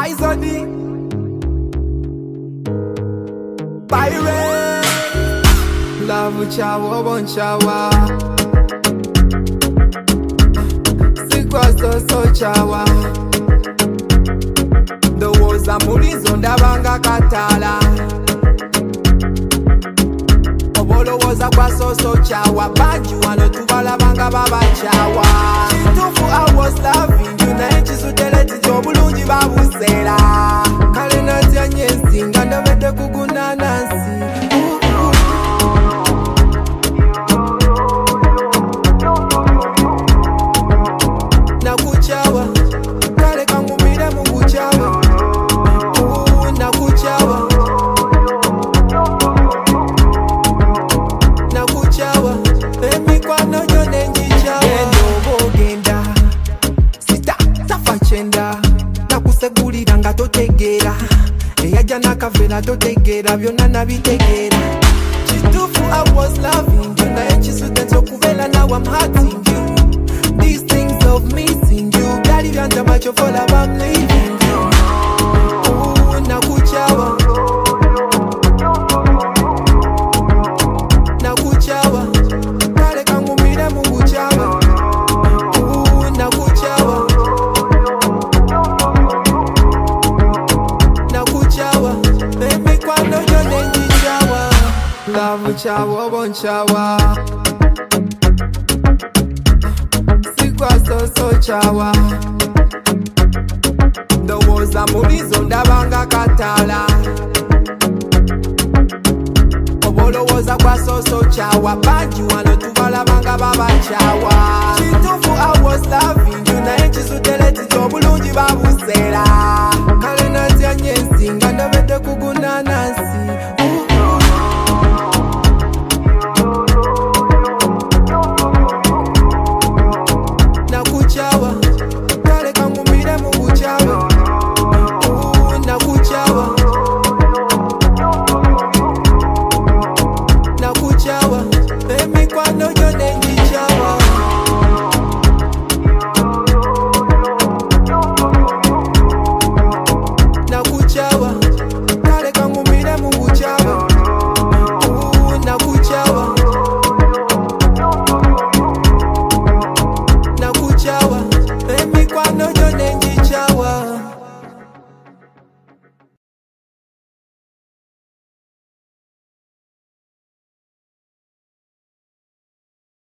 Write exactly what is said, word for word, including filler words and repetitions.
Izodi Pirate Love chawa bon chawa Sikwa so so chawa Ndowoza mulizo ndabanga katala Obolowoza kwa so so chawa Banju wano tubalabanga baba chawa Chitufu I was loving you na enchi suteleti jobulungi babusela Kale natia nyesi nganda vete kuguna nansi Nakuchawa Kale kangumire mungu chawa Nakuchawa Nakuchawa Emi kwa nojo nenji chawa Endo genda Sita safa chenda Nakusegulira nga totegera Eyaja nakavera totegera Byonna nabitegera Chitufu I was loving you Na echisute tokuvela now I'm hurting you These things of missing you Gari vyanja macho for love I'm leaving you Ooh, nakuchawa Nakuchawa Kale kangumire mungu chawa Ooh, nakuchawa Nakuchawa Baby kwa nojo nenji chawa Love chawa bon chawa Sikwa so so chawa Ndowoza mulizo ndabanga katala Obolowoza kwa so so chawa Banju wano tubalabanga baba chawa Chitufu